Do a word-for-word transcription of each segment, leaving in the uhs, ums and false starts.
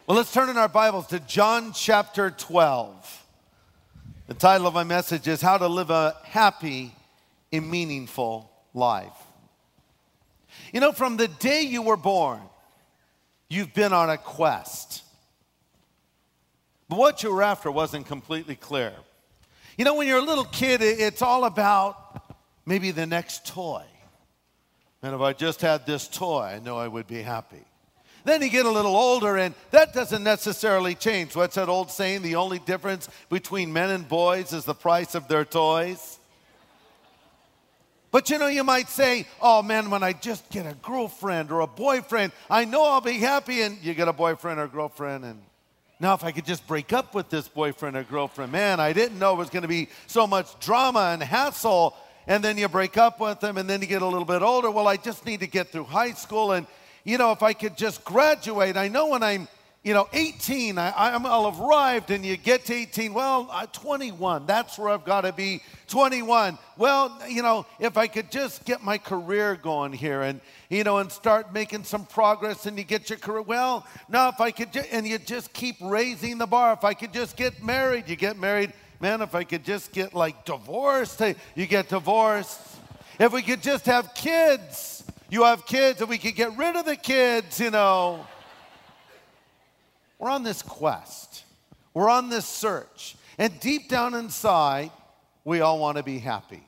Well, let's turn in our Bibles to John chapter twelve. The title of my message is How to Live a Happy and Meaningful Life. You know, from the day you were born, you've been on a quest. But what you were after wasn't completely clear. You know, when you're a little kid, it's all about maybe the next toy. And if I just had this toy, I know I would be happy. Then you get a little older, and that doesn't necessarily change. What's that old saying? The only difference between men and boys is the price of their toys. But you know, you might say, oh man, when I just get a girlfriend or a boyfriend, I know I'll be happy. And you get a boyfriend or girlfriend, and now if I could just break up with this boyfriend or girlfriend, man, I didn't know it was going to be so much drama and hassle. And then you break up with them, and then you get a little bit older. Well, I just need to get through high school, and you know, if I could just graduate, I know when I'm, you know, eighteen, I, I'm, I'll have arrived, and you get to eighteen, well, uh, twenty-one, that's where I've got to be, twenty-one. Well, you know, if I could just get my career going here and, you know, and start making some progress and you get your career, well, now if I could, ju- and you just keep raising the bar, if I could just get married, you get married. Man, if I could just get, like, divorced, you get divorced. If we could just have kids. You have kids, and we could get rid of the kids, you know. We're on this quest. We're on this search. And deep down inside, we all want to be happy.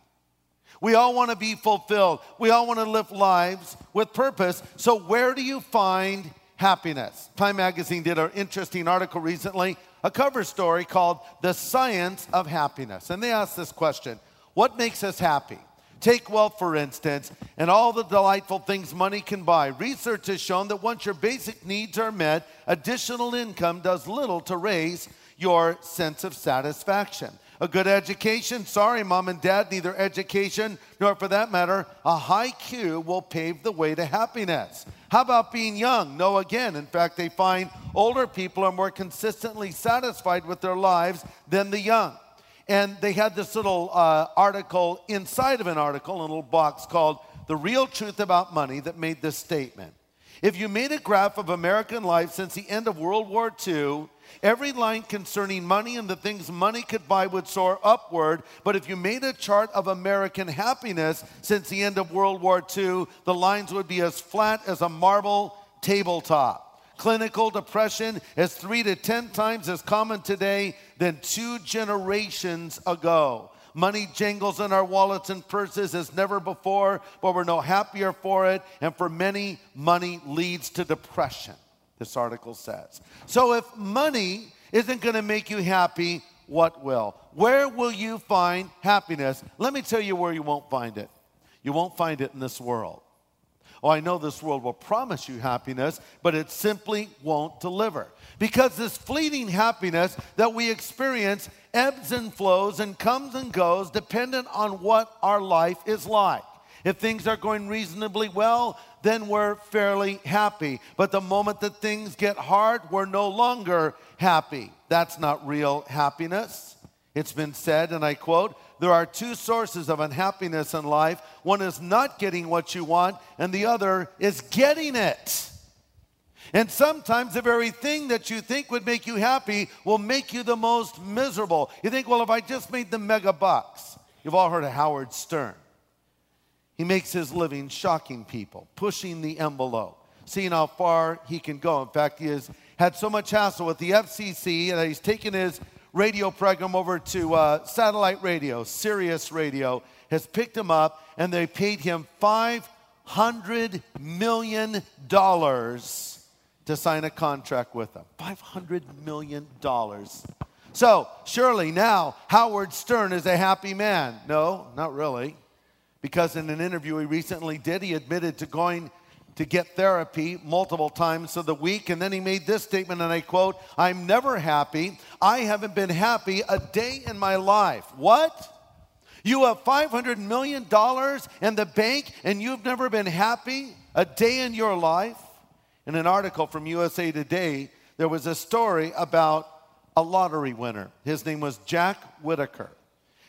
We all want to be fulfilled. We all want to live lives with purpose. So where do you find happiness? Time Magazine did an interesting article recently, a cover story called The Science of Happiness. And they asked this question: what makes us happy? Take wealth, for instance, and all the delightful things money can buy. Research has shown that once your basic needs are met, additional income does little to raise your sense of satisfaction. A good education, sorry, mom and dad, neither education nor, for that matter, a high Q will pave the way to happiness. How about being young? No, again. In fact, they find older people are more consistently satisfied with their lives than the young. And they had this little uh, article inside of an article, a little box called The Real Truth About Money, that made this statement. If you made a graph of American life since the end of World War Two, every line concerning money and the things money could buy would soar upward. But if you made a chart of American happiness since the end of World War Two, the lines would be as flat as a marble tabletop. Clinical depression is three to ten times as common today than two generations ago. Money jingles in our wallets and purses as never before, but we're no happier for it. And for many, money leads to depression, this article says. So if money isn't going to make you happy, what will? Where will you find happiness? Let me tell you where you won't find it. You won't find it in this world. Oh, I know this world will promise you happiness, but it simply won't deliver. Because this fleeting happiness that we experience ebbs and flows and comes and goes dependent on what our life is like. If things are going reasonably well, then we're fairly happy. But the moment that things get hard, we're no longer happy. That's not real happiness. It's been said, and I quote, there are two sources of unhappiness in life. One is not getting what you want, and the other is getting it. And sometimes the very thing that you think would make you happy will make you the most miserable. You think, well, if I just made the mega bucks. You've all heard of Howard Stern. He makes his living shocking people, pushing the envelope, seeing how far he can go. In fact, he has had so much hassle with the F C C that he's taken his radio program over to uh, satellite radio. Sirius Radio has picked him up, and they paid him five hundred million dollars to sign a contract with them. five hundred million dollars. So, surely now Howard Stern is a happy man. No, not really. Because in an interview he recently did, he admitted to going to get therapy multiple times of the week. And then he made this statement, and I quote, I'm never happy. I haven't been happy a day in my life. What? You have five hundred million dollars in the bank, and you've never been happy a day in your life? In an article from U S A Today, there was a story about a lottery winner. His name was Jack Whitaker.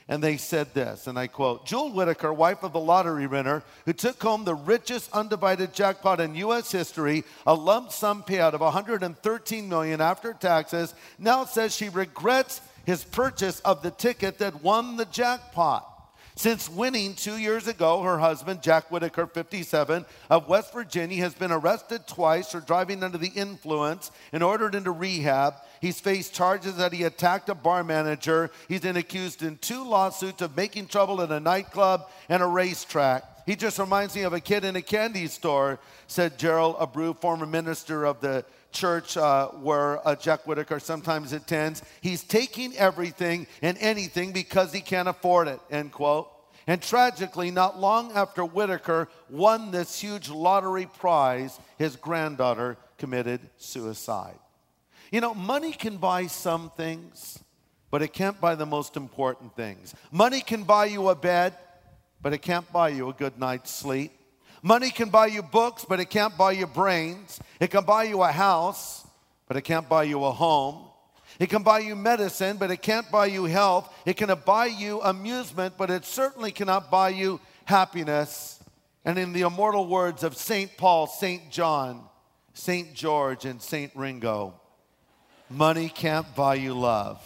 And they said this, and I quote, Jewel Whitaker, wife of the lottery winner, who took home the richest undivided jackpot in U S history, a lump sum payout of one hundred thirteen million dollars after taxes, now says she regrets his purchase of the ticket that won the jackpot. Since winning two years ago, her husband, Jack Whitaker, fifty-seven, of West Virginia, has been arrested twice for driving under the influence and ordered into rehab. He's faced charges that he attacked a bar manager. He's been accused in two lawsuits of making trouble at a nightclub and a racetrack. He just reminds me of a kid in a candy store, said Gerald Abreu, former minister of the church uh, where uh, Jack Whitaker sometimes attends. He's taking everything and anything because he can't afford it, end quote. And tragically, not long after Whitaker won this huge lottery prize, his granddaughter committed suicide. You know, money can buy some things, but it can't buy the most important things. Money can buy you a bed, but it can't buy you a good night's sleep. Money can buy you books, but it can't buy you brains. It can buy you a house, but it can't buy you a home. It can buy you medicine, but it can't buy you health. It can buy you amusement, but it certainly cannot buy you happiness. And in the immortal words of Saint Paul, Saint John, Saint George, and Saint Ringo, money can't buy you love.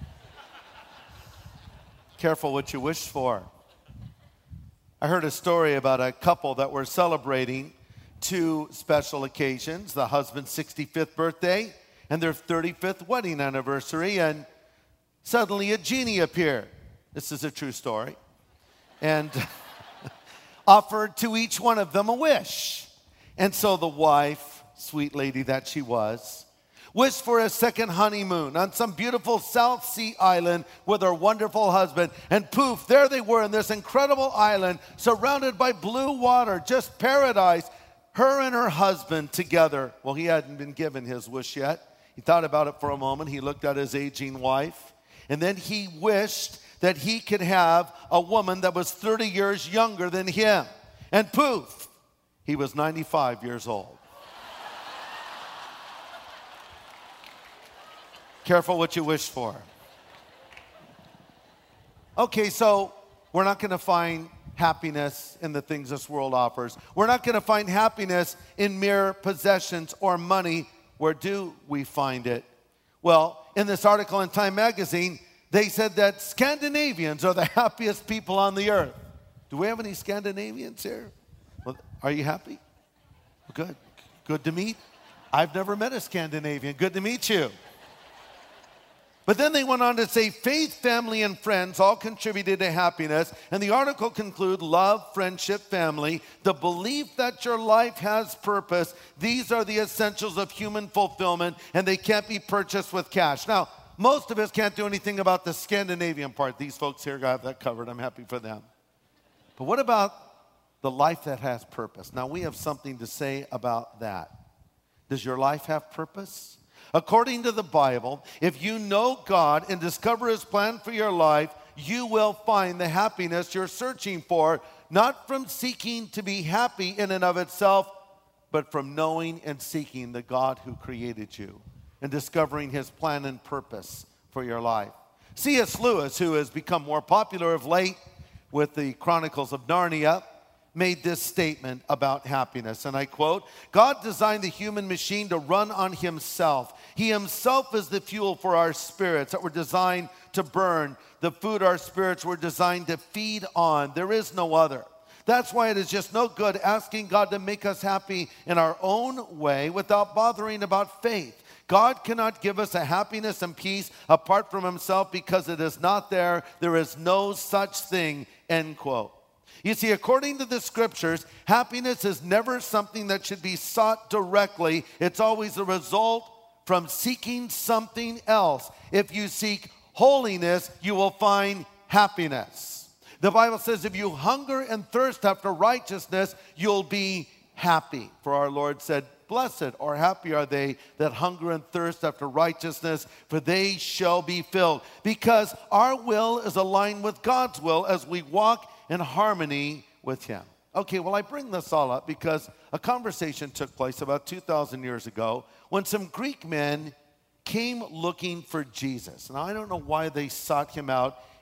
Careful what you wish for. I heard a story about a couple that were celebrating two special occasions, the husband's sixty-fifth birthday and their thirty-fifth wedding anniversary, and suddenly a genie appeared. This is a true story. And offered to each one of them a wish. And so the wife, sweet lady that she was, wished for a second honeymoon on some beautiful South Sea island with her wonderful husband. And poof, there they were in this incredible island, surrounded by blue water, just paradise. Her and her husband together. Well, he hadn't been given his wish yet. He thought about it for a moment. He looked at his aging wife. And then he wished that he could have a woman that was thirty years younger than him. And poof, he was ninety-five years old. Careful what you wish for. Okay, so we're not going to find happiness in the things this world offers. We're not going to find happiness in mere possessions or money. Where do we find it? Well, in this article in Time magazine, they said that Scandinavians are the happiest people on the earth. Do we have any Scandinavians here? Well, are you happy? Good. Good to meet. I've never met a Scandinavian. Good to meet you. But then they went on to say faith, family, and friends all contributed to happiness. And the article concludes love, friendship, family, the belief that your life has purpose. These are the essentials of human fulfillment, and they can't be purchased with cash. Now, most of us can't do anything about the Scandinavian part. These folks here got that covered. I'm happy for them. But what about the life that has purpose? Now, we have something to say about that. Does your life have purpose? According to the Bible, if you know God and discover His plan for your life, you will find the happiness you're searching for, not from seeking to be happy in and of itself, but from knowing and seeking the God who created you and discovering His plan and purpose for your life. C S Lewis, who has become more popular of late with the Chronicles of Narnia, made this statement about happiness, and I quote, God designed the human machine to run on Himself. He Himself is the fuel for our spirits that were designed to burn, the food our spirits were designed to feed on. There is no other. That's why it is just no good asking God to make us happy in our own way without bothering about faith. God cannot give us a happiness and peace apart from Himself because it is not there. There is no such thing, end quote. You see, according to the scriptures, happiness is never something that should be sought directly. It's always a result from seeking something else. If you seek holiness, you will find happiness. The Bible says if you hunger and thirst after righteousness, you'll be happy. For our Lord said, blessed or happy are they that hunger and thirst after righteousness, for they shall be filled. Because our will is aligned with God's will as we walk in harmony with Him. Okay, well, I bring this all up because a conversation took place about two thousand years ago when some Greek men came looking for Jesus. Now, I don't know why they sought Him out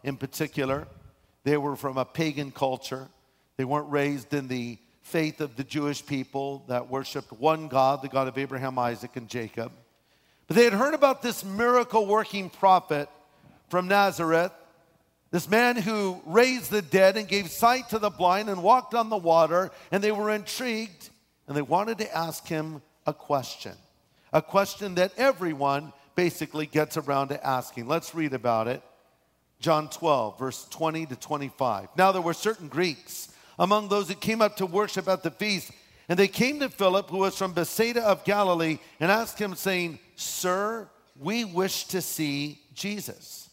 in particular. They were from a pagan culture. They weren't raised in the faith of the Jewish people that worshiped one God, the God of Abraham, Isaac, and Jacob. But they had heard about this miracle-working prophet from Nazareth, this man who raised the dead and gave sight to the blind and walked on the water, and they were intrigued, and they wanted to ask him a question, a question that everyone basically gets around to asking. Let's read about it. John twelve, verse twenty to twenty-five. Now there were certain Greeks among those who came up to worship at the feast, and they came to Philip, who was from Bethsaida of Galilee, and asked him, saying, Sir, we wish to see Jesus.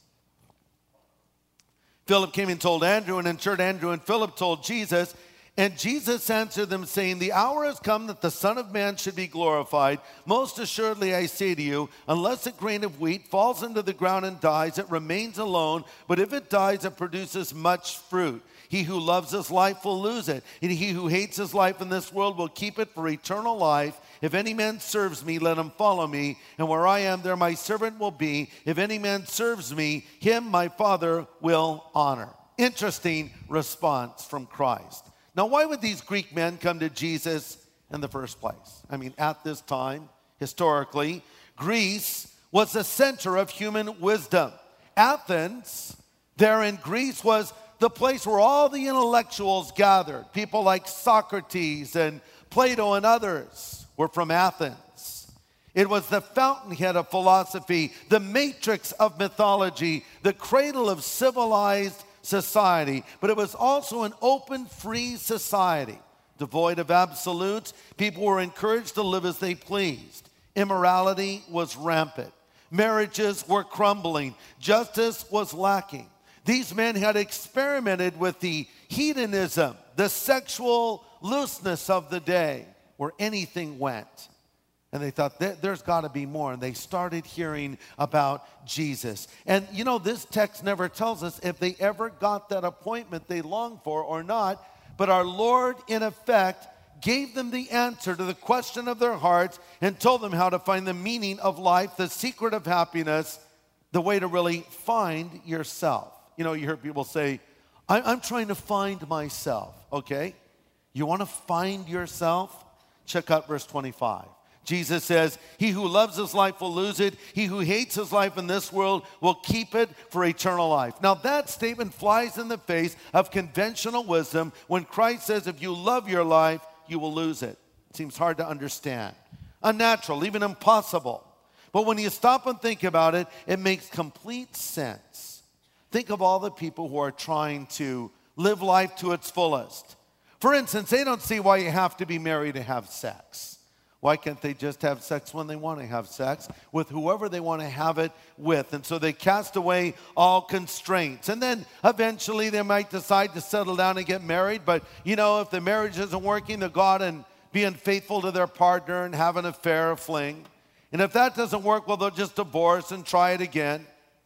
Philip came and told Andrew, and in turn Andrew and Philip told Jesus. And Jesus answered them, saying, The hour has come that the Son of Man should be glorified. Most assuredly I say to you, unless a grain of wheat falls into the ground and dies, it remains alone. But if it dies, it produces much fruit. He who loves his life will lose it, and he who hates his life in this world will keep it for eternal life. If any man serves me, let him follow me, and where I am, there my servant will be. If any man serves me, him my Father will honor. Interesting response from Christ. Now, why would these Greek men come to Jesus in the first place? I mean, at this time, historically, Greece was the center of human wisdom. Athens, there in Greece, was the place where all the intellectuals gathered. People like Socrates and Plato and others were from Athens. It was the fountainhead of philosophy, the matrix of mythology, the cradle of civilized society. But it was also an open, free society, devoid of absolutes. People were encouraged to live as they pleased. Immorality was rampant. Marriages were crumbling. Justice was lacking. These men had experimented with the hedonism, the sexual looseness of the day, where anything went. And they thought, there's got to be more. And they started hearing about Jesus. And you know, this text never tells us if they ever got that appointment they longed for or not. But our Lord, in effect, gave them the answer to the question of their hearts and told them how to find the meaning of life, the secret of happiness, the way to really find yourself. You know, you hear people say, I'm trying to find myself. Okay, you want to find yourself? Check out verse twenty-five. Jesus says, he who loves his life will lose it. He who hates his life in this world will keep it for eternal life. Now that statement flies in the face of conventional wisdom when Christ says, if you love your life, you will lose it. It seems hard to understand. Unnatural, even impossible. But when you stop and think about it, it makes complete sense. Think of all the people who are trying to live life to its fullest. For instance, they don't see why you have to be married to have sex. Why can't they just have sex when they want to have sex with whoever they want to have it with? And so they cast away all constraints. And then eventually they might decide to settle down and get married. But, you know, if the marriage isn't working, they'll go out and be unfaithful to their partner and have an affair, a fling. And if that doesn't work, well, they'll just divorce and try it again.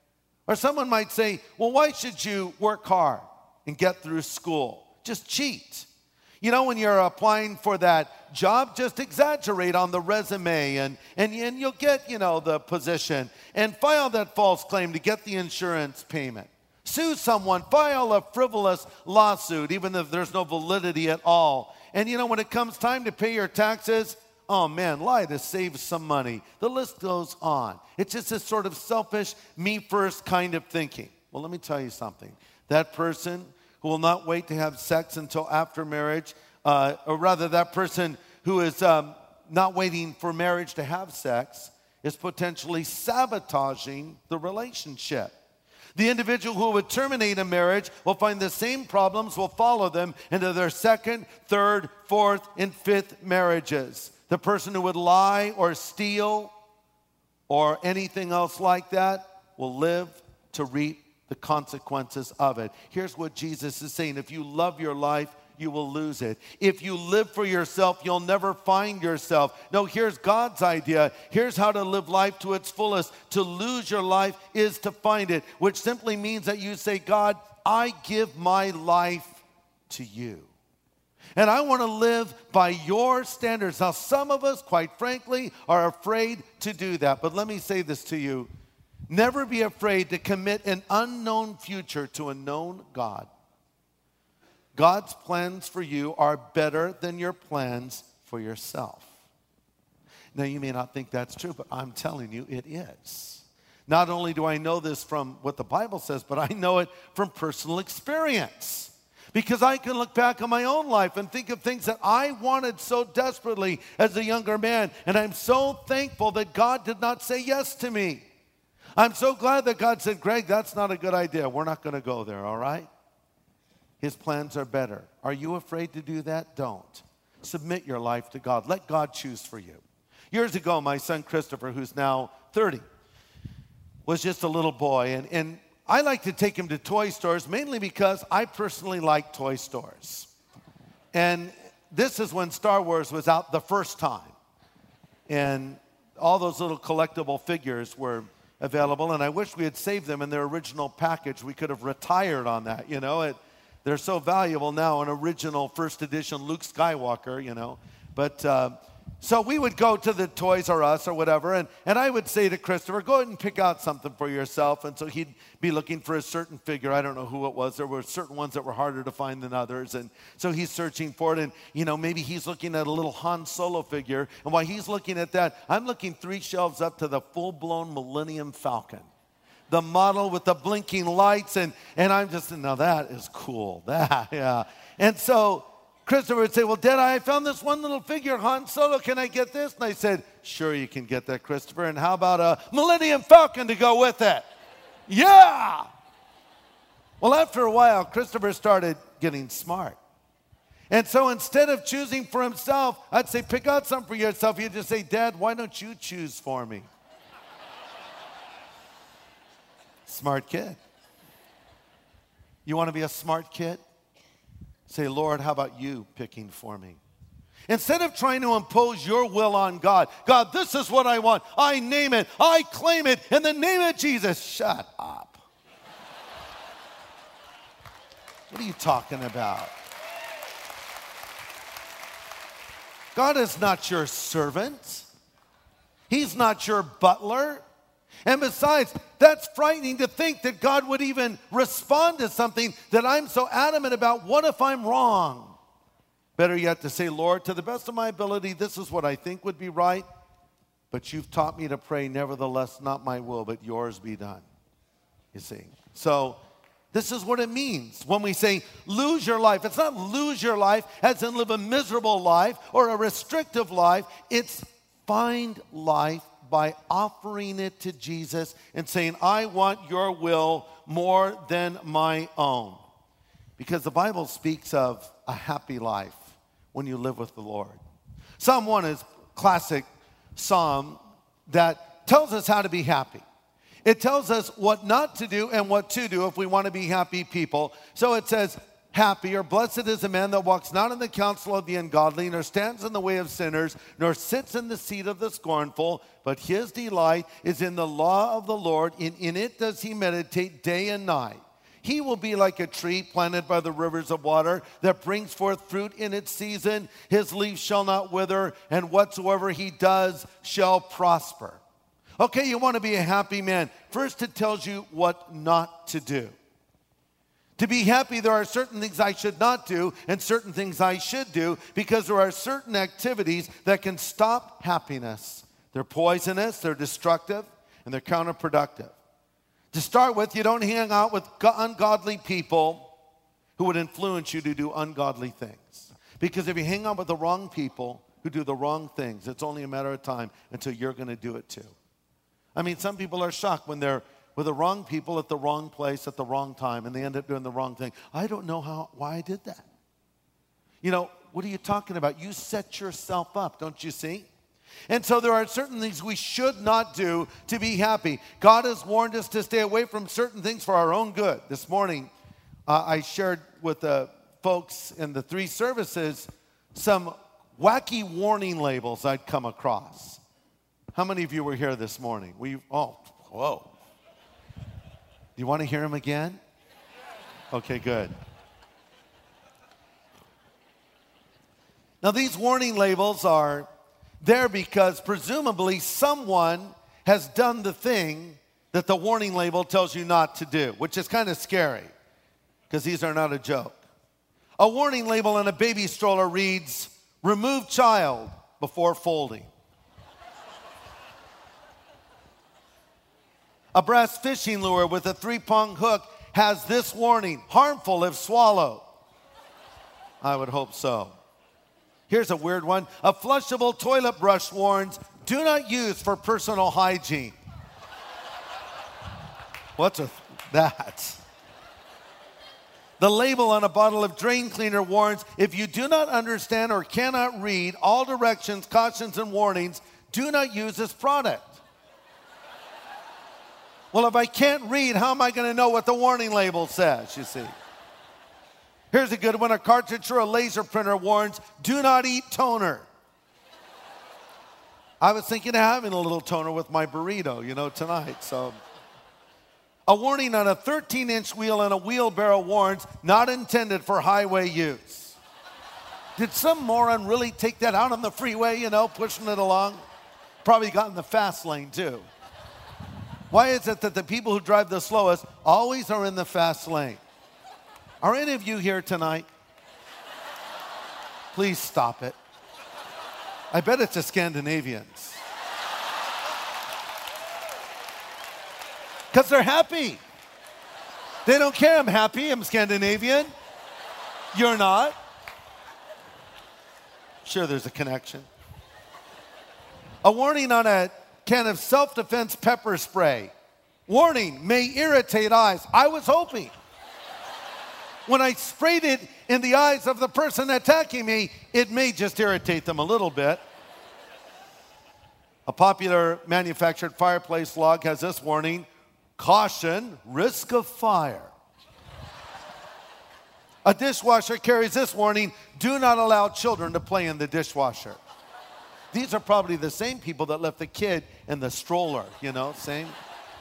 Or someone might say, well, why should you work hard and get through school? Just cheat. You know, when you're applying for that job, just exaggerate on the resume and, and, and you'll get, you know, the position. And file that false claim to get the insurance payment. Sue someone, file a frivolous lawsuit, even if there's no validity at all. And, you know, when it comes time to pay your taxes, oh man, lie to save some money. The list goes on. It's just this sort of selfish, me first kind of thinking. Well, let me tell you something. That person who will not wait to have sex until after marriage, uh, or rather that person who is um, not waiting for marriage to have sex, is potentially sabotaging the relationship. The individual who would terminate a marriage will find the same problems will follow them into their second, third, fourth, and fifth marriages. The person who would lie or steal or anything else like that will live to reap the consequences of it. Here's what Jesus is saying. If you love your life, you will lose it. If you live for yourself, you'll never find yourself. No, here's God's idea. Here's how to live life to its fullest. To lose your life is to find it, which simply means that you say, God, I give my life to you. And I want to live by your standards. Now, some of us, quite frankly, are afraid to do that. But let me say this to you. Never be afraid to commit an unknown future to a known God. God's plans for you are better than your plans for yourself. Now, you may not think that's true, but I'm telling you it is. Not only do I know this from what the Bible says, but I know it from personal experience. Because I can look back on my own life and think of things that I wanted so desperately as a younger man. And I'm so thankful that God did not say yes to me. I'm so glad that God said, Greg, that's not a good idea. We're not going to go there, all right? His plans are better. Are you afraid to do that? Don't. Submit your life to God. Let God choose for you. Years ago, my son Christopher, who's now thirty, was just a little boy. And, and I like to take him to toy stores, mainly because I personally like toy stores. And this is when Star Wars was out the first time. And all those little collectible figures were available. And I wish we had saved them in their original package. We could have retired on that, you know. It, they're so valuable now, an original first edition Luke Skywalker, you know. But uh, so we would go to the Toys R Us or whatever, and, and I would say to Christopher, go ahead and pick out something for yourself. And so he'd be looking for a certain figure. I don't know who it was. There were certain ones that were harder to find than others. And so he's searching for it. And, you know, maybe he's looking at a little Han Solo figure. And while he's looking at that, I'm looking three shelves up to the full-blown Millennium Falcon. The model with the blinking lights. And, and I'm just, now that is cool. That, yeah. And so Christopher would say, well, Dad, I found this one little figure, Han Solo. Can I get this? And I said, sure, you can get that, Christopher. And how about a Millennium Falcon to go with it? Yeah! Well, after a while, Christopher started getting smart. And so instead of choosing for himself, I'd say, pick out something for yourself. He'd just say, Dad, why don't you choose for me? Smart kid. You want to be a smart kid? Say, Lord, how about you picking for me? Instead of trying to impose your will on God, God, this is what I want. I name it. I claim it in the name of Jesus. Shut up. What are you talking about? God is not your servant. He's not your butler. And besides, that's frightening to think that God would even respond to something that I'm so adamant about. What if I'm wrong? Better yet to say, Lord, to the best of my ability, this is what I think would be right, but you've taught me to pray, nevertheless, not my will, but yours be done. You see? So this is what it means when we say lose your life. It's not lose your life as in live a miserable life or a restrictive life. It's find life by offering it to Jesus and saying, I want your will more than my own. Because the Bible speaks of a happy life when you live with the Lord. Psalm one is a classic psalm that tells us how to be happy. It tells us what not to do and what to do if we want to be happy people. So it says, happy or blessed is a man that walks not in the counsel of the ungodly, nor stands in the way of sinners, nor sits in the seat of the scornful, but his delight is in the law of the Lord. In, in it does he meditate day and night. He will be like a tree planted by the rivers of water that brings forth fruit in its season. His leaf shall not wither, and whatsoever he does shall prosper. Okay, you want to be a happy man. First, it tells you what not to do. To be happy, there are certain things I should not do and certain things I should do because there are certain activities that can stop happiness. They're poisonous, they're destructive, and they're counterproductive. To start with, you don't hang out with ungodly people who would influence you to do ungodly things. Because if you hang out with the wrong people who do the wrong things, it's only a matter of time until you're going to do it too. I mean, some people are shocked when they're with the wrong people at the wrong place at the wrong time, and they end up doing the wrong thing. I don't know how why I did that. You know, what are you talking about? You set yourself up, don't you see? And so there are certain things we should not do to be happy. God has warned us to stay away from certain things for our own good. This morning, uh, I shared with the folks in the three services some wacky warning labels I'd come across. How many of you were here this morning? We oh, whoa. Do you want to hear them again? Okay, good. Now, these warning labels are there because presumably someone has done the thing that the warning label tells you not to do, which is kind of scary because these are not a joke. A warning label on a baby stroller reads, "Remove child before folding." A brass fishing lure with a three-prong hook has this warning, "Harmful if swallowed." I would hope so. Here's a weird one. A flushable toilet brush warns, "Do not use for personal hygiene." What's a, that? The label on a bottle of drain cleaner warns, "If you do not understand or cannot read all directions, cautions, and warnings, do not use this product." Well, if I can't read, how am I going to know what the warning label says, you see? Here's a good one. A cartridge or a laser printer warns, "Do not eat toner." I was thinking of having a little toner with my burrito, you know, tonight. So, a warning on a thirteen-inch wheel and a wheelbarrow warns, "Not intended for highway use." Did some moron really take that out on the freeway, you know, pushing it along? Probably got in the fast lane, too. Why is it that the people who drive the slowest always are in the fast lane? Are any of you here tonight? Please stop it. I bet it's the Scandinavians. Because they're happy. They don't care I'm happy, I'm Scandinavian. You're not. Sure, there's a connection. A warning on a can of self-defense pepper spray. Warning, may irritate eyes. I was hoping. When I sprayed it in the eyes of the person attacking me, it may just irritate them a little bit. A popular manufactured fireplace log has this warning, "Caution, risk of fire." A dishwasher carries this warning, "Do not allow children to play in the dishwasher." These are probably the same people that left the kid in the stroller, you know, same.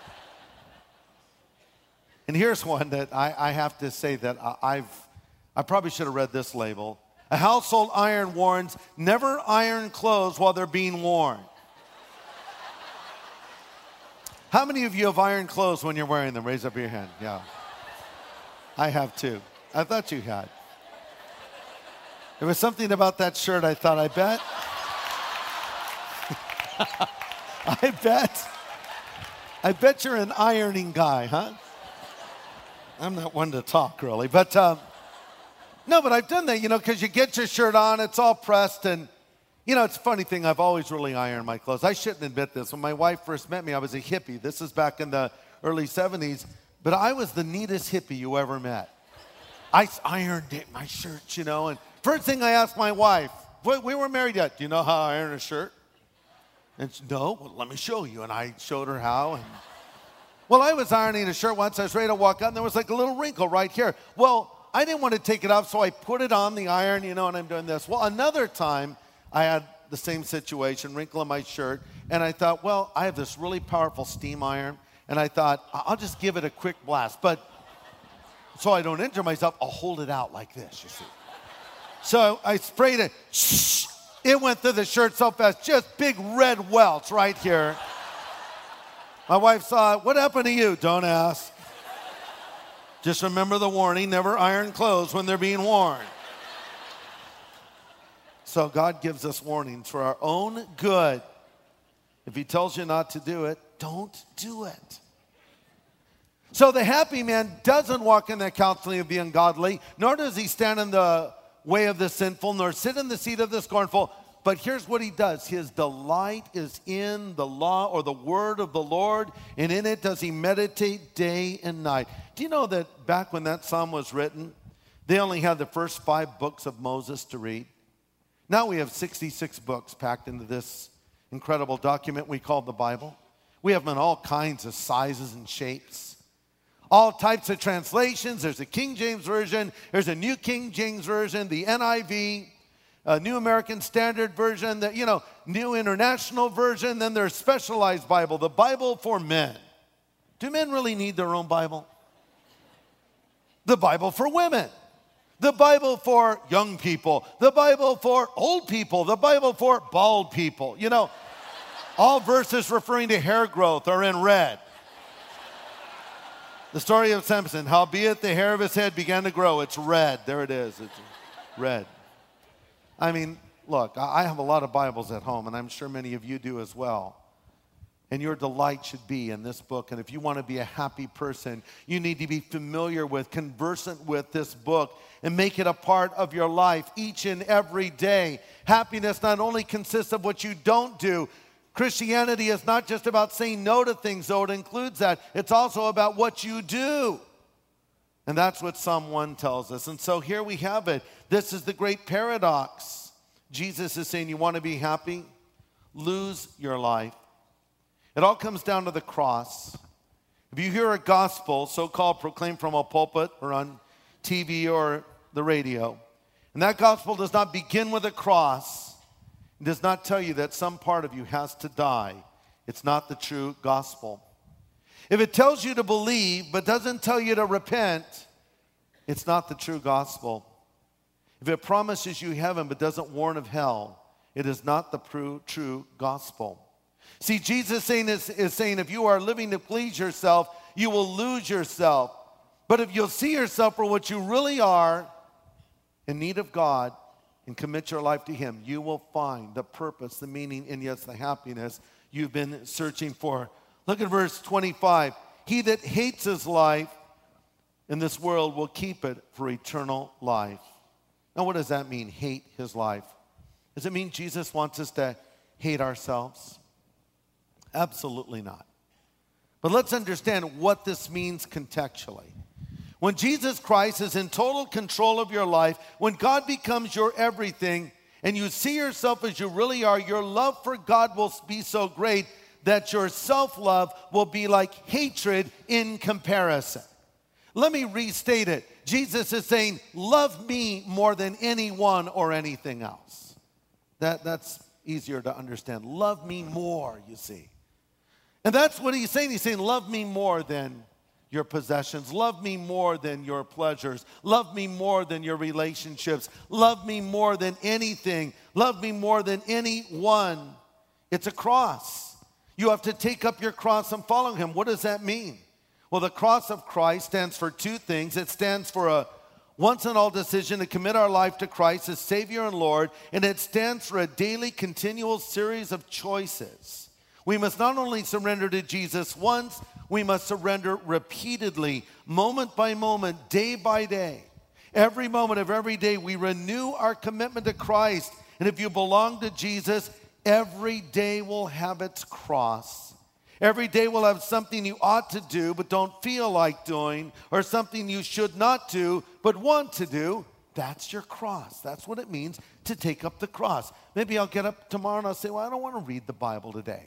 And here's one that I, I have to say that I, I've, I probably should have read this label. A household iron warns, "Never iron clothes while they're being worn." How many of you have ironed clothes when you're wearing them? Raise up your hand. Yeah. I have too. I thought you had. There was something about that shirt I thought, I bet. I bet. I bet you're an ironing guy, huh? I'm not one to talk, really. But, um, no, but I've done that, you know, because you get your shirt on, it's all pressed, and, you know, it's a funny thing, I've always really ironed my clothes. I shouldn't admit this. When my wife first met me, I was a hippie. This is back in the early seventies, but I was the neatest hippie you ever met. I ironed it, my shirts, you know, and first thing I asked my wife, we were married yet, "Do you know how I iron a shirt?" And she, "No, well, let me show you." And I showed her how. And well, I was ironing a shirt once. I was ready to walk out, and there was like a little wrinkle right here. Well, I didn't want to take it off, so I put it on the iron, you know, and I'm doing this. Well, another time, I had the same situation, wrinkle in my shirt, and I thought, well, I have this really powerful steam iron, and I thought, I'll just give it a quick blast. But so I don't injure myself, I'll hold it out like this, you see. So I sprayed it. Shh. It went through the shirt so fast, just big red welts right here. My wife saw it. "What happened to you?" "Don't ask. Just remember the warning, never iron clothes when they're being worn." So God gives us warnings for our own good. If he tells you not to do it, don't do it. So the happy man doesn't walk in the counseling of the ungodly, nor does he stand in the way of the sinful, nor sit in the seat of the scornful. But here's what he does. His delight is in the law or the word of the Lord, and in it does he meditate day and night. Do you know that back when that psalm was written, they only had the first five books of Moses to read? Now we have sixty-six books packed into this incredible document we call the Bible. We have them in all kinds of sizes and shapes. All types of translations. There's a King James Version. There's a New King James Version, the N I V, a New American Standard Version, the, you know, New International Version. Then there's Specialized Bible, the Bible for men. Do men really need their own Bible? The Bible for women. The Bible for young people. The Bible for old people. The Bible for bald people. You know, all verses referring to hair growth are in red. The story of Samson. Howbeit the hair of his head began to grow. It's red. There it is. It's red. I mean, look, I have a lot of Bibles at home, and I'm sure many of you do as well. And your delight should be in this book. And if you want to be a happy person, you need to be familiar with, conversant with this book, and make it a part of your life each and every day. Happiness not only consists of what you don't do. Christianity is not just about saying no to things, though it includes that. It's also about what you do. And that's what Psalm one tells us. And so here we have it. This is the great paradox. Jesus is saying, you want to be happy? Lose your life. It all comes down to the cross. If you hear a gospel, so-called proclaimed from a pulpit or on T V or the radio, and that gospel does not begin with a cross, it does not tell you that some part of you has to die, it's not the true gospel. If it tells you to believe but doesn't tell you to repent, it's not the true gospel. If it promises you heaven but doesn't warn of hell, it is not the true, true gospel. See, Jesus saying is, is saying if you are living to please yourself, you will lose yourself. But if you'll see yourself for what you really are, in need of God, and commit your life to Him, you will find the purpose, the meaning, and yes, the happiness you've been searching for. Look at verse twenty-five. He that hates his life in this world will keep it for eternal life. Now, what does that mean, hate his life? Does it mean Jesus wants us to hate ourselves? Absolutely not. But let's understand what this means contextually. When Jesus Christ is in total control of your life, when God becomes your everything, and you see yourself as you really are, your love for God will be so great that your self-love will be like hatred in comparison. Let me restate it. Jesus is saying, love me more than anyone or anything else. That, that's easier to understand. Love me more, you see. And that's what he's saying. He's saying, love me more than your possessions. Love me more than your pleasures. Love me more than your relationships. Love me more than anything. Love me more than anyone. It's a cross. You have to take up your cross and follow Him. What does that mean? Well, the cross of Christ stands for two things. It stands for a once and all decision to commit our life to Christ as Savior and Lord, and it stands for a daily, continual series of choices. We must not only surrender to Jesus once, we must surrender repeatedly, moment by moment, day by day. Every moment of every day, we renew our commitment to Christ. And if you belong to Jesus, every day will have its cross. Every day will have something you ought to do but don't feel like doing, or something you should not do but want to do. That's your cross. That's what it means to take up the cross. Maybe I'll get up tomorrow and I'll say, well, I don't want to read the Bible today,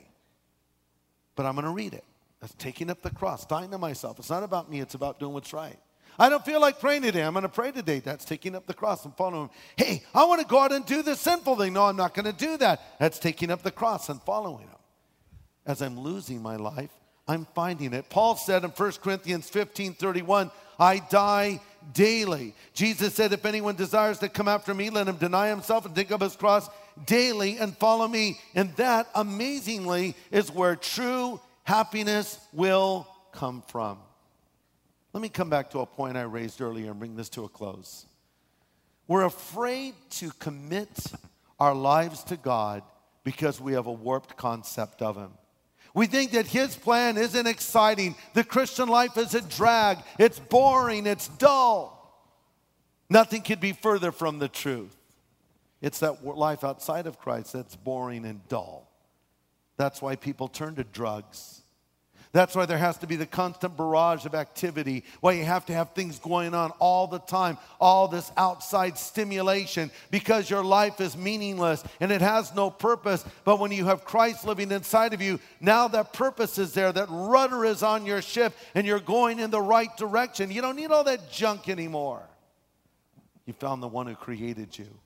but I'm going to read it. That's taking up the cross, dying to myself. It's not about me. It's about doing what's right. I don't feel like praying today. I'm going to pray today. That's taking up the cross and following Him. Hey, I want to go out and do this sinful thing. No, I'm not going to do that. That's taking up the cross and following Him. As I'm losing my life, I'm finding it. Paul said in First Corinthians fifteen thirty-one, I die daily. Jesus said, if anyone desires to come after me, let him deny himself and take up his cross daily and follow me. And that, amazingly, is where true happiness will come from. Let me come back to a point I raised earlier and bring this to a close. We're afraid to commit our lives to God because we have a warped concept of Him. We think that His plan isn't exciting. The Christian life is a drag. It's boring. It's dull. Nothing could be further from the truth. It's that life outside of Christ that's boring and dull. That's why people turn to drugs. That's why there has to be the constant barrage of activity, why you have to have things going on all the time, all this outside stimulation, because your life is meaningless and it has no purpose. But when you have Christ living inside of you, now that purpose is there, that rudder is on your ship, and you're going in the right direction. You don't need all that junk anymore. You found the one who created you.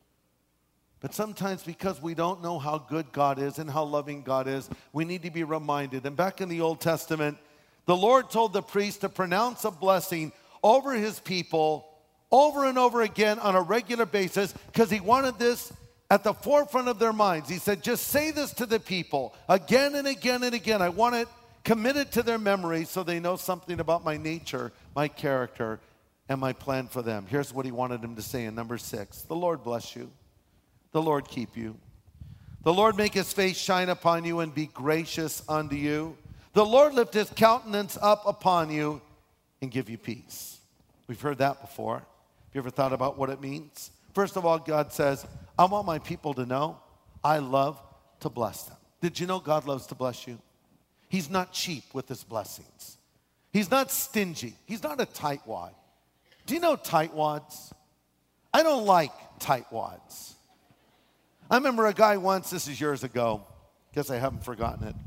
But sometimes, because we don't know how good God is and how loving God is, we need to be reminded. And back in the Old Testament, the Lord told the priest to pronounce a blessing over His people over and over again on a regular basis, because He wanted this at the forefront of their minds. He said, just say this to the people again and again and again. I want it Commit it to their memory so they know something about my nature, my character, and my plan for them. Here's what he wanted him to say in number six. The Lord bless you. The Lord keep you. The Lord make his face shine upon you and be gracious unto you. The Lord lift his countenance up upon you and give you peace. We've heard that before. Have you ever thought about what it means? First of all, God says, I want my people to know I love to bless them. Did you know God loves to bless you? He's not cheap with his blessings. He's not stingy. He's not a tightwad. Do you know tightwads? I don't like tightwads. I remember a guy once, this is years ago, guess I haven't forgotten it.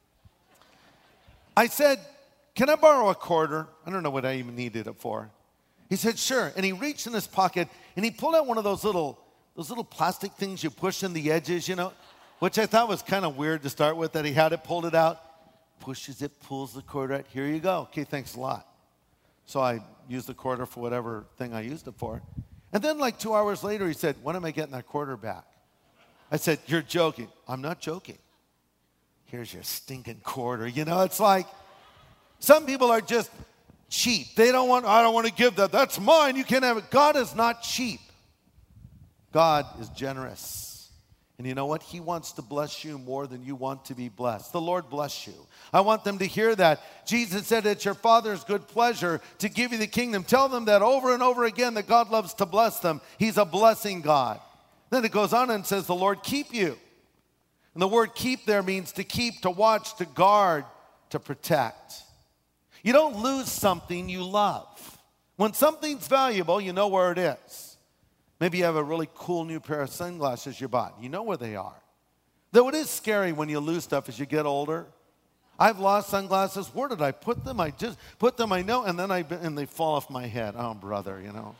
I said, can I borrow a quarter? I don't know what I even needed it for. He said, sure. And he reached in his pocket and he pulled out one of those little, those little plastic things you push in the edges, you know, which I thought was kind of weird to start with, that he had it, pulled it out, pushes it, pulls the quarter out. Here you go. Okay, thanks a lot. So I used the quarter for whatever thing I used it for. And then like two hours later, he said, when am I getting that quarter back? I said, you're joking. I'm not joking. Here's your stinking quarter. You know, it's like some people are just cheap. They don't want, I don't want to give that. That's mine. You can't have it. God is not cheap. God is generous. And you know what? He wants to bless you more than you want to be blessed. The Lord bless you. I want them to hear that. Jesus said it's your Father's good pleasure to give you the kingdom. Tell them that over and over again, that God loves to bless them. He's a blessing God. Then it goes on and says, the Lord keep you. And the word keep there means to keep, to watch, to guard, to protect. You don't lose something you love. When something's valuable, you know where it is. Maybe you have a really cool new pair of sunglasses you bought. You know where they are. Though it is scary when you lose stuff as you get older. I've lost sunglasses. Where did I put them? I just put them, I know, and then I and they fall off my head. Oh, brother, you know.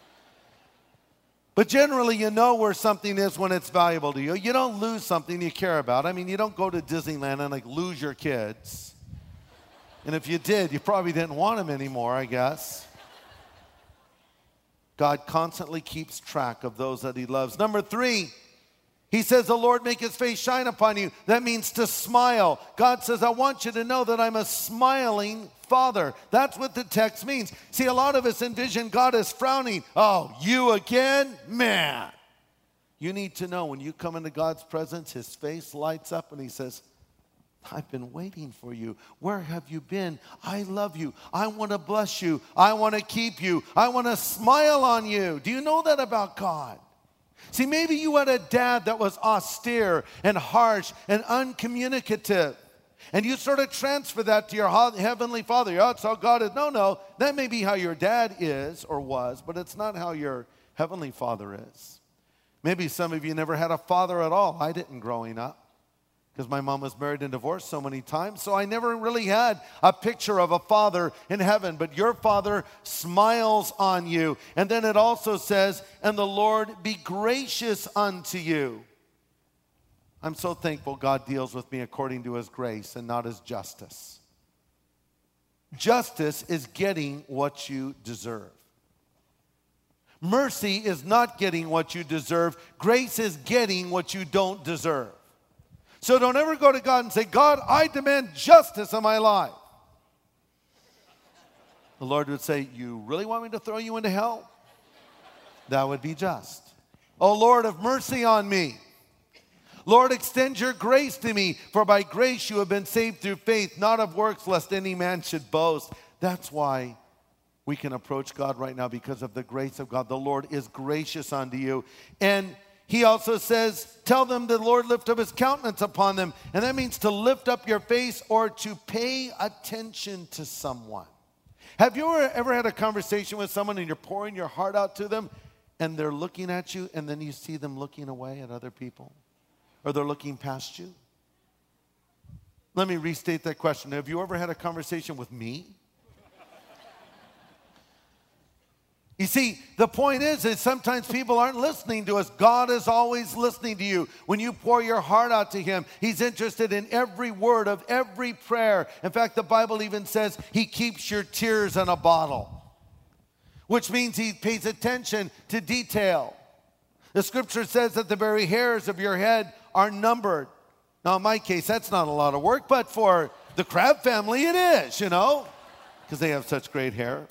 But generally, you know where something is when it's valuable to you. You don't lose something you care about. I mean, you don't go to Disneyland and like lose your kids. And if you did, you probably didn't want them anymore, I guess. God constantly keeps track of those that he loves. Number three, he says, the Lord make his face shine upon you. That means to smile. God says, I want you to know that I'm a smiling Father. That's what the text means. See, a lot of us envision God as frowning. Oh, you again? Man. You need to know when you come into God's presence, his face lights up and he says, I've been waiting for you. Where have you been? I love you. I want to bless you. I want to keep you. I want to smile on you. Do you know that about God? See, maybe you had a dad that was austere and harsh and uncommunicative. And you sort of transfer that to your heavenly Father. Oh, that's how God is. No, no. That may be how your dad is or was, but it's not how your heavenly Father is. Maybe some of you never had a father at all. I didn't growing up, because my mom was married and divorced so many times. So I never really had a picture of a father in heaven. But your Father smiles on you. And then it also says, and the Lord be gracious unto you. I'm so thankful God deals with me according to his grace and not his justice. Justice is getting what you deserve. Mercy is not getting what you deserve. Grace is getting what you don't deserve. So don't ever go to God and say, God, I demand justice in my life. The Lord would say, you really want me to throw you into hell? That would be just. Oh, Lord, have mercy on me. Lord, extend your grace to me, for by grace you have been saved through faith, not of works, lest any man should boast. That's why we can approach God right now, because of the grace of God. The Lord is gracious unto you. And he also says, tell them the Lord lift up his countenance upon them. And that means to lift up your face or to pay attention to someone. Have you ever, ever had a conversation with someone and you're pouring your heart out to them and they're looking at you and then you see them looking away at other people? Or they're looking past you? Let me restate that question. Have you ever had a conversation with me? You see, the point is, is sometimes people aren't listening to us. God is always listening to you. When you pour your heart out to him, he's interested in every word of every prayer. In fact, the Bible even says he keeps your tears in a bottle, which means he pays attention to detail. The scripture says that the very hairs of your head are numbered. Now, in my case, that's not a lot of work, but for The crab family it is, you know, because they have such great hair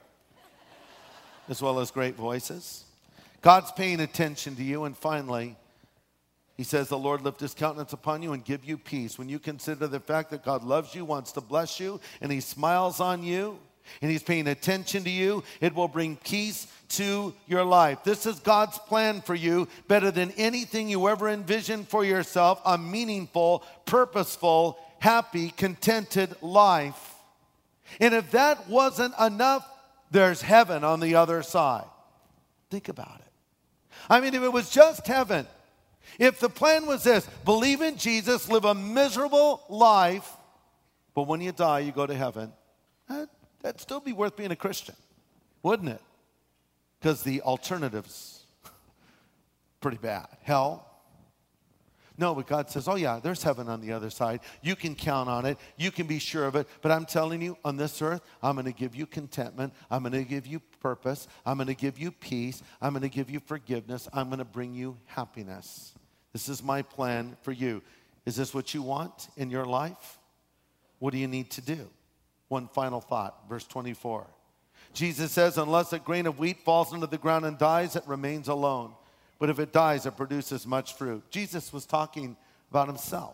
as well as great voices. God's paying attention to you. And finally, he says, the Lord lift his countenance upon you and give you peace. When you consider the fact that God loves you, wants to bless you, and he smiles on you, and he's paying attention to you, it will bring peace to your life. This is God's plan for you, better than anything you ever envisioned for yourself, a meaningful, purposeful, happy, contented life. And if that wasn't enough, there's heaven on the other side. Think about it. I mean, if it was just heaven, if the plan was this, believe in Jesus, live a miserable life, but when you die, you go to heaven, that, that'd still be worth being a Christian, wouldn't it? Because the alternative's pretty bad. Hell. No, but God says, oh yeah, there's heaven on the other side. You can count on it. You can be sure of it. But I'm telling you, on this earth, I'm going to give you contentment. I'm going to give you purpose. I'm going to give you peace. I'm going to give you forgiveness. I'm going to bring you happiness. This is my plan for you. Is this what you want in your life? What do you need to do? One final thought, verse twenty-four. Jesus says, unless a grain of wheat falls into the ground and dies, it remains alone. But if it dies, it produces much fruit. Jesus was talking about himself.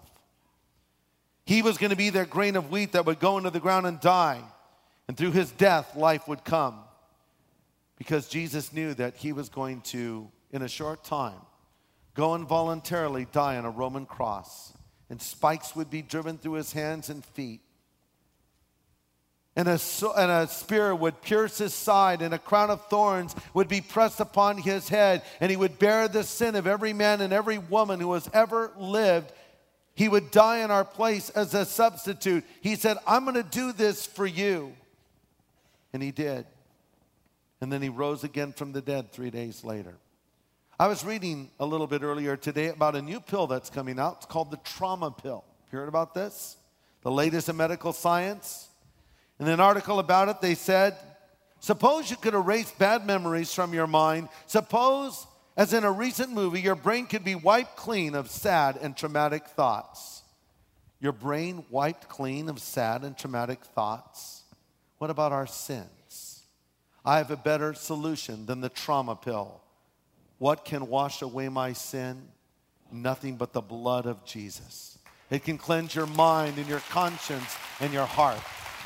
He was going to be that grain of wheat that would go into the ground and die. And through his death, life would come. Because Jesus knew that he was going to, in a short time, go and voluntarily die on a Roman cross. And spikes would be driven through his hands and feet. And a, and a spear would pierce his side, and a crown of thorns would be pressed upon his head, and he would bear the sin of every man and every woman who has ever lived. He would die in our place as a substitute. He said, I'm going to do this for you. And he did. And then he rose again from the dead three days later. I was reading a little bit earlier today about a new pill that's coming out. It's called the trauma pill. You heard about this? The latest in medical science. In an article about it, they said, suppose you could erase bad memories from your mind. Suppose, as in a recent movie, your brain could be wiped clean of sad and traumatic thoughts. Your brain wiped clean of sad and traumatic thoughts. What about our sins? I have a better solution than the trauma pill. What can wash away my sin? Nothing but the blood of Jesus. It can cleanse your mind and your conscience and your heart.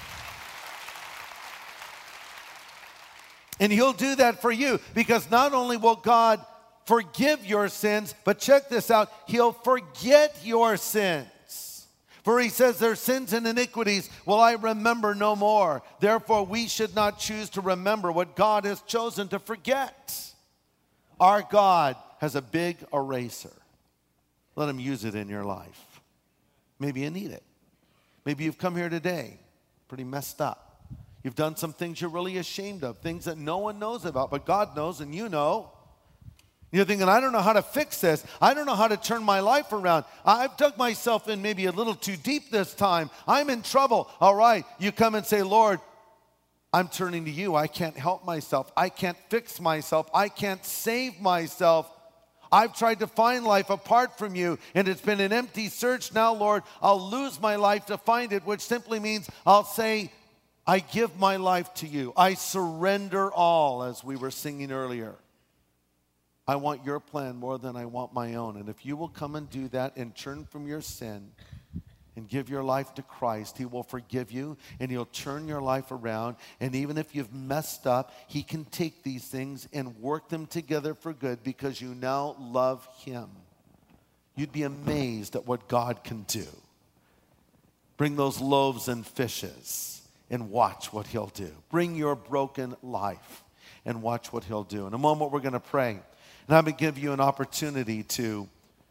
And he'll do that for you, because not only will God forgive your sins, but check this out, he'll forget your sins. For he says, their sins and iniquities will I remember no more. Therefore, we should not choose to remember what God has chosen to forget. Our God has a big eraser. Let him use it in your life. Maybe you need it. Maybe you've come here today pretty messed up. You've done some things you're really ashamed of, things that no one knows about, but God knows and you know. You're thinking, I don't know how to fix this. I don't know how to turn my life around. I've dug myself in maybe a little too deep this time. I'm in trouble. All right, you come and say, Lord, I'm turning to you. I can't help myself. I can't fix myself. I can't save myself. I've tried to find life apart from you, and it's been an empty search. Now, Lord, I'll lose my life to find it, which simply means I'll say, I give my life to you. I surrender all, as we were singing earlier. I want your plan more than I want my own. And if you will come and do that and turn from your sin and give your life to Christ, he will forgive you and he'll turn your life around. And even if you've messed up, he can take these things and work them together for good because you now love him. You'd be amazed at what God can do. Bring those loaves and fishes and watch what he'll do. Bring your broken life and watch what he'll do. In a moment, we're going to pray. And I'm going to give you an opportunity to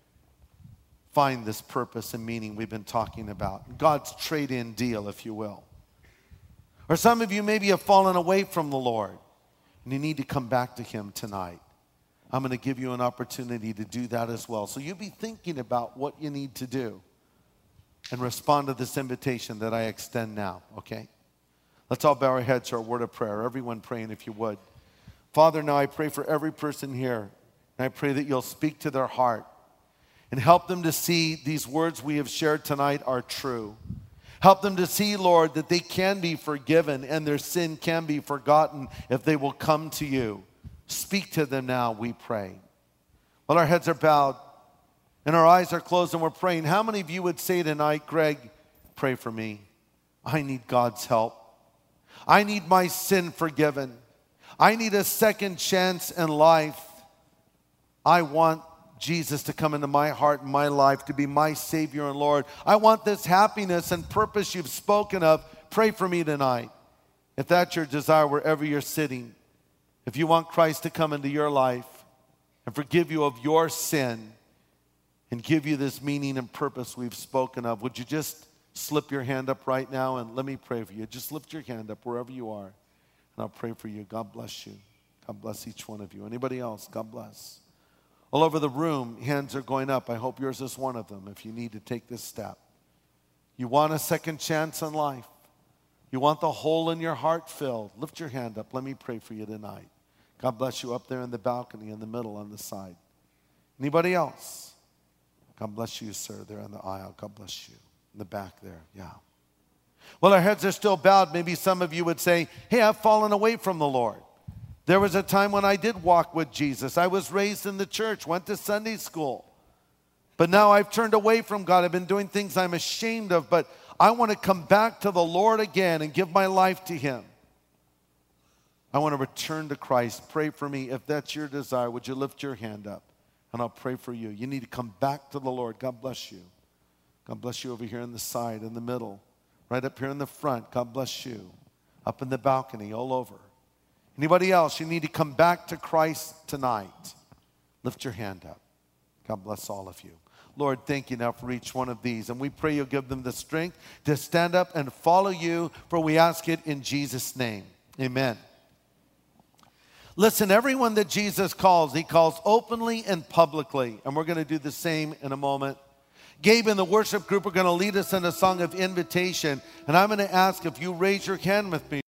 find this purpose and meaning we've been talking about. God's trade-in deal, if you will. Or some of you maybe have fallen away from the Lord and you need to come back to him tonight. I'm going to give you an opportunity to do that as well. So you be thinking about what you need to do and respond to this invitation that I extend now, okay? Let's all bow our heads to our word of prayer. Everyone praying if you would. Father, now I pray for every person here. And I pray that you'll speak to their heart and help them to see these words we have shared tonight are true. Help them to see, Lord, that they can be forgiven and their sin can be forgotten if they will come to you. Speak to them now, we pray. While our heads are bowed and our eyes are closed and we're praying, how many of you would say tonight, Greg, pray for me. I need God's help. I need my sin forgiven. I need a second chance in life. I want Jesus to come into my heart and my life, to be my Savior and Lord. I want this happiness and purpose you've spoken of. Pray for me tonight. If that's your desire, wherever you're sitting, if you want Christ to come into your life and forgive you of your sin and give you this meaning and purpose we've spoken of, would you just slip your hand up right now and let me pray for you? Just lift your hand up wherever you are, and I'll pray for you. God bless you. God bless each one of you. Anybody else? God bless. All over the room, hands are going up. I hope yours is one of them if you need to take this step. You want a second chance in life. You want the hole in your heart filled. Lift your hand up. Let me pray for you tonight. God bless you up there in the balcony, in the middle, on the side. Anybody else? God bless you, sir, there in the aisle. God bless you. In the back there, yeah. Well, our heads are still bowed. Maybe some of you would say, hey, I've fallen away from the Lord. There was a time when I did walk with Jesus. I was raised in the church, went to Sunday school. But now I've turned away from God. I've been doing things I'm ashamed of, but I want to come back to the Lord again and give my life to Him. I want to return to Christ. Pray for me. If that's your desire, would you lift your hand up? And I'll pray for you. You need to come back to the Lord. God bless you. God bless you over here in the side, in the middle, right up here in the front. God bless you. Up in the balcony, all over. Anybody else, you need to come back to Christ tonight. Lift your hand up. God bless all of you. Lord, thank you now for each one of these. And we pray you'll give them the strength to stand up and follow you, for we ask it in Jesus' name. Amen. Listen, everyone that Jesus calls, He calls openly and publicly. And we're going to do the same in a moment. Gabe and the worship group are going to lead us in a song of invitation. And I'm going to ask if you raise your hand with me.